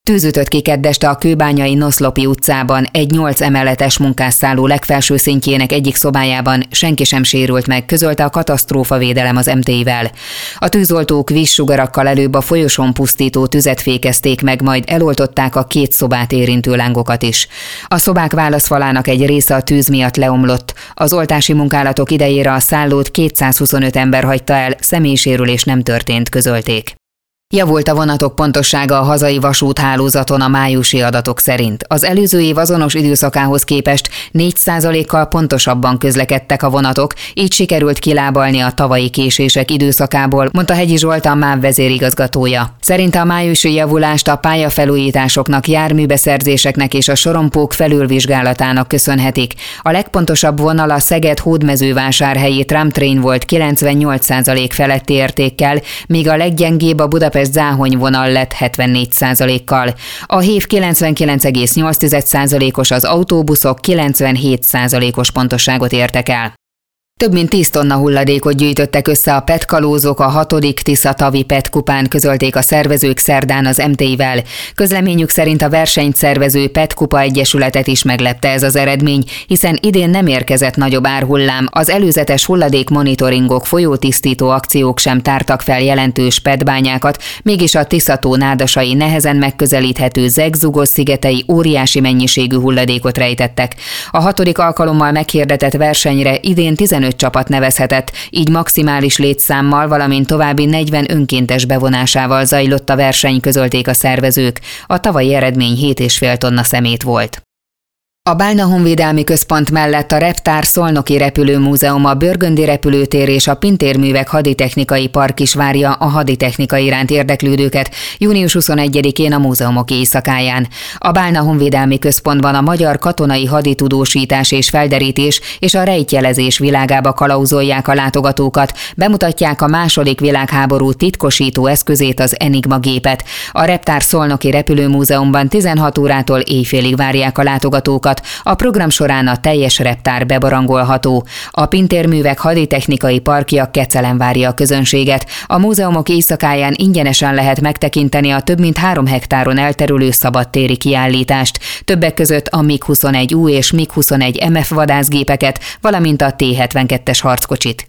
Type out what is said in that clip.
Tűz ütött ki keddeste a kőbányai Noszlopi utcában, egy 8 emeletes munkásszálló legfelső szintjének egyik szobájában, senki sem sérült meg, közölte a katasztrófavédelem az MTI-vel. A tűzoltók vízsugarakkal előbb a folyosón pusztító tüzet fékezték meg, majd eloltották a 2 szobát érintő lángokat is. A szobák válaszfalának egy része a tűz miatt leomlott. Az oltási munkálatok idejére a szállót 225 ember hagyta el, személysérülés nem történt, közölték. Javult a vonatok pontossága a hazai vasúthálózaton a májusi adatok szerint. Az előző év azonos időszakához képest 4%-kal pontosabban közlekedtek a vonatok, így sikerült kilábalni a tavalyi késések időszakából, mondta Hegyi Zsolt, a MÁV vezérigazgatója. Szerinte a májusi javulást a pályafelújításoknak, járműbeszerzéseknek és a sorompók felülvizsgálatának köszönhetik. A legpontosabb vonal a Szeged-Hódmezővásárhelyi tramtrain volt 98% feletti értékkel, míg a leggyengébb a Budapest-Záhony vonal lett 74%-kal. A HÉV 99,8%-os, az autóbuszok 97%-os pontosságot értek el. Több mint 10 tonna hulladékot gyűjtöttek össze a PET-kalózok a 6. Tisza-tavi PET-kupán, közölték a szervezők szerdán az MTI-vel. Közleményük szerint a versenyt szervező PET-kupa egyesületet is meglepte ez az eredmény, hiszen idén nem érkezett nagyobb árhullám, az előzetes hulladékmonitoringok, folyótisztító akciók sem tártak fel jelentős PET-bányákat, mégis a Tisza-tó nádasai nehezen megközelíthető Zegzugos szigetei óriási mennyiségű hulladékot rejtettek. A 6. alkalommal meghirdetett versenyre idén 15 csapat nevezhetett, így maximális létszámmal, valamint további 40 önkéntes bevonásával zajlott a verseny, közölték a szervezők. A tavalyi eredmény 7,5 tonna szemét volt. A Bálna Honvédelmi Központ mellett a Reptár Szolnoki Repülőmúzeum, a Börgöndi Repülőtér és a Pintérművek Haditechnikai Park is várja a haditechnika iránt érdeklődőket június 21-én a múzeumok éjszakáján. A Bálna Honvédelmi Központban a magyar katonai haditudósítás és felderítés és a rejtjelezés világába kalauzolják a látogatókat, bemutatják a II. Világháború titkosító eszközét, az Enigma gépet. A Reptár Szolnoki Repülőmúzeumban 16 órától éjfélig várják a látogatókat. A program során a teljes reptár bebarangolható. A Pintérművek Haditechnikai Parkja Kecelen várja a közönséget. A múzeumok éjszakáján ingyenesen lehet megtekinteni a több mint 3 hektáron elterülő szabadtéri kiállítást. Többek között a MiG-21U és MiG-21 MF vadászgépeket, valamint a T-72-es harckocsit.